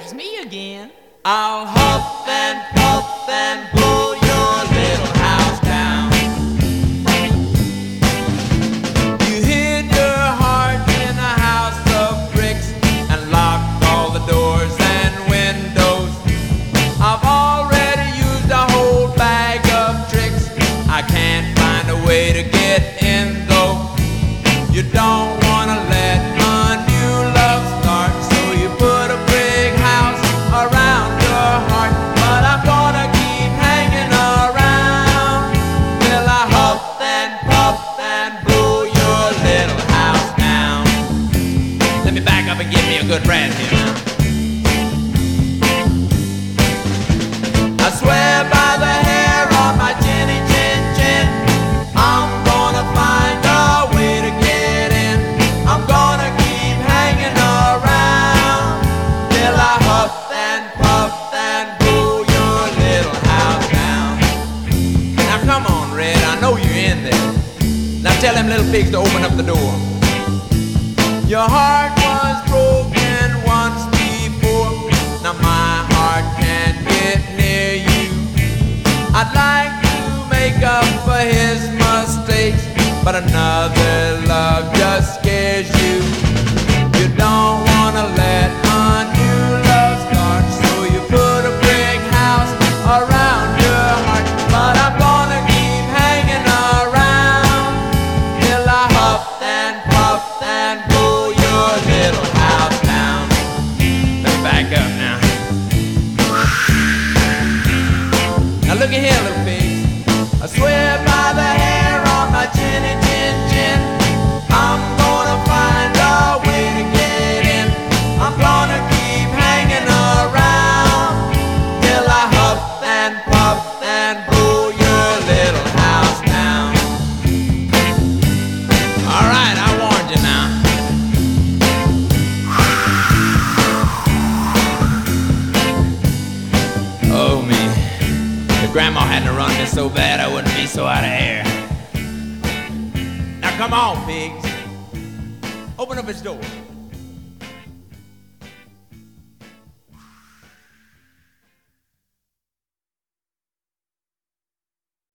it's me again. I'll huff and puff and blow your little house down. You hid your heart in a house of bricks and locked all the doors and windows. I've already used a whole bag of tricks. I can't find a way to get in though. You don't wanna let a new love start, so you put a big house around your heart. But I'm gonna keep hanging around till I huff and puff and blow your little house down. Let me back up and give me a good breath here now. I swear by the hair on my chinny chin chin, I'm gonna find a way to get in. I'm gonna keep hanging around till I huff and puff and blow your little house down. Now come on, Red, I know you're in there. Now tell them little pigs to open up the door. Your heart was broken once before. Now my heart can't get near you. I'd like to make up for his mistakes, but another love just scares you. You don't wanna let a new love start, so you put a big house around your heart. But I'm gonna keep hanging around till I huff and puff and blow your little house down. Let me back up now. Now look at here, little pigs. I swear by the hair on my chinny chin chin, I'm gonna find a way to get in. I'm gonna keep hanging around till I huff and puff and blow your little house down. All right, I warned you now. Oh me, if Grandma hadn't run me so bad, I wouldn't be so out of air. Now come on, pigs. Open up his door.